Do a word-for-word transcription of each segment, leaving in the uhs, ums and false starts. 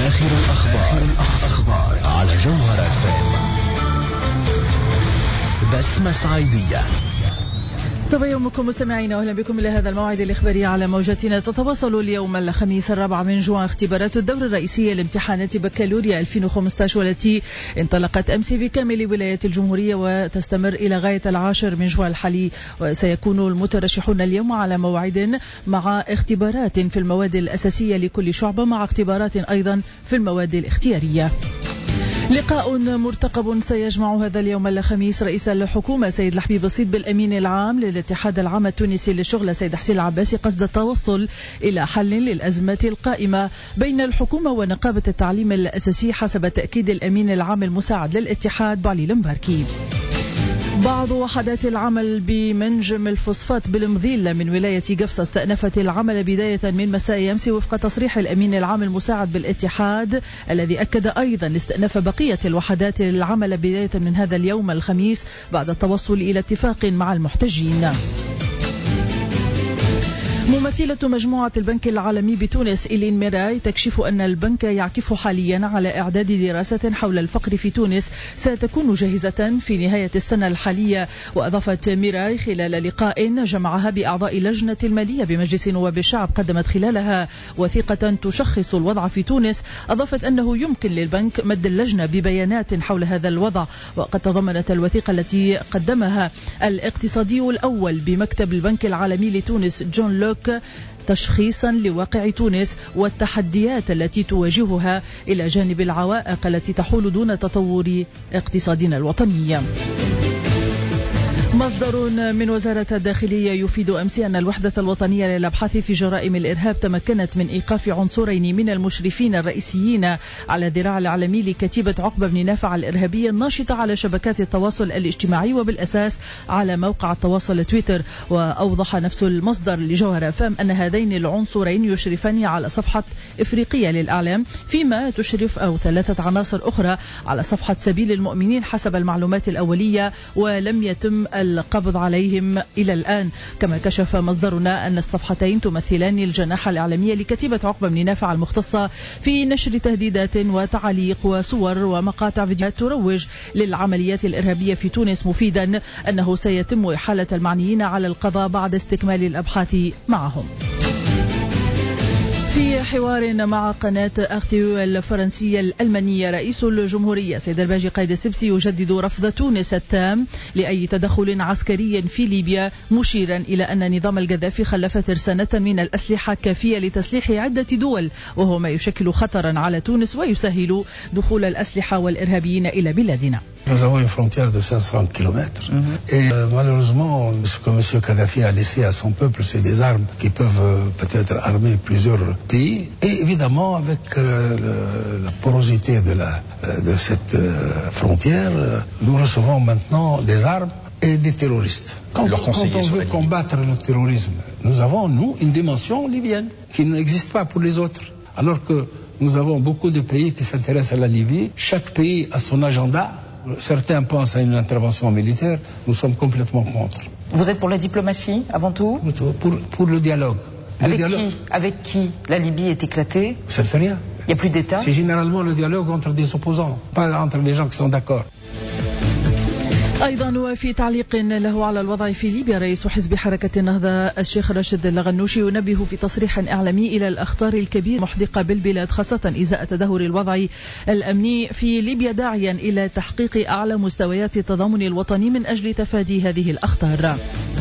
آخر الأخبار, الأخبار على جوهر اف ام. بسمة صعيدية. طيب يومكم مستمعين، أهلا بكم إلى هذا الموعد الإخباري على موجتنا. تتواصل اليوم الخميس الرابع من جوان اختبارات الدور الرئيسية لامتحانات بكالوريا ألفين وخمسة عشر والتي انطلقت أمس بكامل ولايات الجمهورية وتستمر إلى غاية العاشر من جوان الحالي. وسيكون المترشحون اليوم على موعد مع اختبارات في المواد الأساسية لكل شعبة، مع اختبارات أيضا في المواد الاختيارية. لقاء مرتقب سيجمع هذا اليوم الخميس رئيس الحكومة سيد الحبيب الصيد بالأمين العام للاتحاد العام التونسي للشغل سيد حسين العباسي قصد التوصل إلى حل للأزمة القائمة بين الحكومة ونقابة التعليم الأساسي حسب تأكيد الأمين العام المساعد للاتحاد بعلي المباركي. بعض وحدات العمل بمنجم الفوسفات بالمضيل من ولاية قفصة استأنفت العمل بداية من مساء أمس وفق تصريح الأمين العام المساعد بالاتحاد، الذي أكد أيضا استئناف بقية الوحدات العمل بداية من هذا اليوم الخميس بعد التوصل إلى اتفاق مع المحتجين. ممثلة مجموعة البنك العالمي بتونس إلين ميراي تكشف أن البنك يعكف حاليا على إعداد دراسة حول الفقر في تونس ستكون جاهزة في نهاية السنة الحالية. وأضافت ميراي خلال لقاء جمعها بأعضاء لجنة المالية بمجلس نواب الشعب قدمت خلالها وثيقة تشخص الوضع في تونس، أضافت أنه يمكن للبنك مد اللجنة ببيانات حول هذا الوضع. وقد تضمنت الوثيقة التي قدمها الاقتصادي الأول بمكتب البنك العالمي لتونس جون لوك تشخيصا لواقع تونس والتحديات التي تواجهها إلى جانب العوائق التي تحول دون تطور اقتصادنا الوطني. مصدر من وزارة الداخلية يفيد أمس أن الوحدة الوطنية للأبحاث في جرائم الإرهاب تمكنت من إيقاف عنصرين من المشرفين الرئيسيين على الذراع العالمي لكتيبة عقبة بن نافع الإرهابية الناشطة على شبكات التواصل الاجتماعي وبالأساس على موقع التواصل تويتر. وأوضح نفس المصدر لجوهر فام أن هذين العنصرين يشرفان على صفحة إفريقية للإعلام، فيما تشرف أو ثلاثة عناصر أخرى على صفحة سبيل المؤمنين حسب المعلومات الأولية، ولم يتم القبض عليهم إلى الآن. كما كشف مصدرنا أن الصفحتين تمثلان الجناح الإعلامي لكتيبة عقبة بن نافع المختصة في نشر تهديدات وتعليق وصور ومقاطع فيديوهات تروج للعمليات الإرهابية في تونس، مفيدا أنه سيتم إحالة المعنيين على القضاء بعد استكمال الأبحاث معهم. في حوار مع قناة أختيو الفرنسية الألمانية، رئيس الجمهورية سيد الباجي قايد السبسي يجدد رفض تونس التام لأي تدخل عسكري في ليبيا، مشيرا إلى أن نظام القذافي خلف ترسانة من الأسلحة كافية لتسليح عدة دول، وهو ما يشكل خطرا على تونس ويسهل دخول الأسلحة والإرهابيين إلى بلادنا. Nous avons une frontière de cinq cents kilomètres. Mm-hmm. Et euh, malheureusement, ce que M. Kadhafi a laissé à son peuple, c'est des armes qui peuvent euh, peut-être armer plusieurs pays. Et évidemment, avec euh, le, la porosité de, la, euh, de cette euh, frontière, euh, nous recevons maintenant des armes et des terroristes. Quand, quand on veut combattre le terrorisme, nous avons, nous, une dimension libyenne qui n'existe pas pour les autres. Alors que nous avons beaucoup de pays qui s'intéressent à la Libye. Chaque pays a son agenda. Certains pensent à une intervention militaire, nous sommes complètement contre. Vous êtes pour la diplomatie avant tout ? Pour, pour le dialogue. Le Avec dialogue. qui ? Avec qui ? La Libye est éclatée. Ça ne fait rien. Il n'y a plus d'État. C'est généralement le dialogue entre des opposants, pas entre des gens qui sont d'accord. أيضا وفي تعليق له على الوضع في ليبيا، رئيس حزب حركة النهضة الشيخ راشد الغنوشي ينبه في تصريح إعلامي إلى الأخطار الكبيرة المحدقة بالبلاد خاصة إزاء تدهور الوضع الأمني في ليبيا، داعيا إلى تحقيق أعلى مستويات التضامن الوطني من أجل تفادي هذه الأخطار.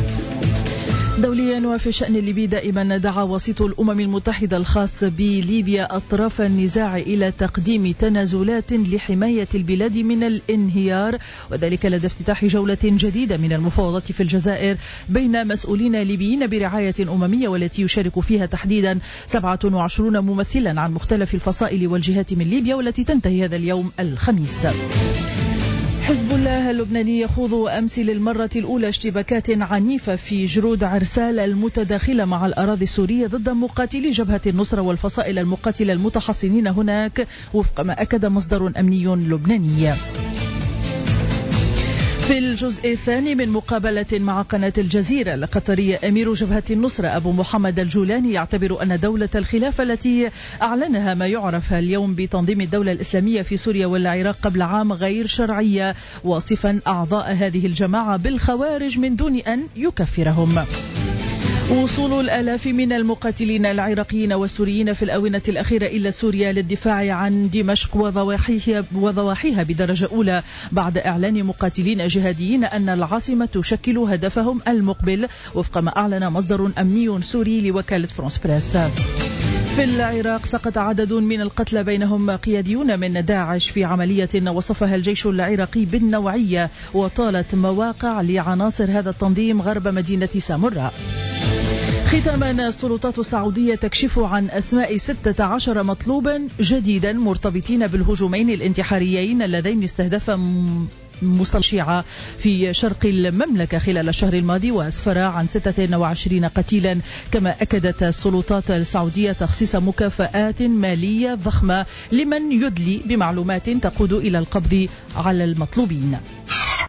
دوليا وفي الشأن الليبي دائما دعا وسيط الأمم المتحدة الخاص بليبيا أطراف النزاع إلى تقديم تنازلات لحماية البلاد من الانهيار، وذلك لدى افتتاح جولة جديدة من المفاوضات في الجزائر بين مسؤولين ليبيين برعاية أممية، والتي يشارك فيها تحديدا سبعة وعشرين ممثلا عن مختلف الفصائل والجهات من ليبيا، والتي تنتهي هذا اليوم الخميس. حزب الله اللبناني يخوض أمس للمرة الأولى اشتباكات عنيفة في جرود عرسال المتداخلة مع الأراضي السورية ضد مقاتلي جبهة النصرة والفصائل المقاتلة المتحصنين هناك، وفق ما أكد مصدر أمني لبناني. في الجزء الثاني من مقابلة مع قناة الجزيرة القطرية، أمير جبهة النصرة أبو محمد الجولاني يعتبر أن دولة الخلافة التي أعلنها ما يعرف اليوم بتنظيم الدولة الإسلامية في سوريا والعراق قبل عام غير شرعية، واصفا أعضاء هذه الجماعة بالخوارج من دون أن يكفرهم. وصول الآلاف من المقاتلين العراقيين والسوريين في الآونة الأخيرة إلى سوريا للدفاع عن دمشق وضواحيها, وضواحيها بدرجة أولى بعد إعلان مقاتلين جهاديين أن العاصمة تشكل هدفهم المقبل، وفق ما أعلن مصدر أمني سوري لوكالة فرانس بريس. في العراق سقط عدد من القتلى بينهم قياديون من داعش في عملية وصفها الجيش العراقي بالنوعية، وطالت مواقع لعناصر هذا التنظيم غرب مدينة سامراء. ختاما، السلطات السعودية تكشف عن أسماء ستة عشر مطلوبا جديدا مرتبطين بالهجومين الانتحاريين اللذين استهدفا مصلى الشيعة في شرق المملكة خلال الشهر الماضي، وأسفر عن ستة وعشرين قتيلا. كما أكدت السلطات السعودية تخصيص مكافآت مالية ضخمة لمن يدلي بمعلومات تقود إلى القبض على المطلوبين.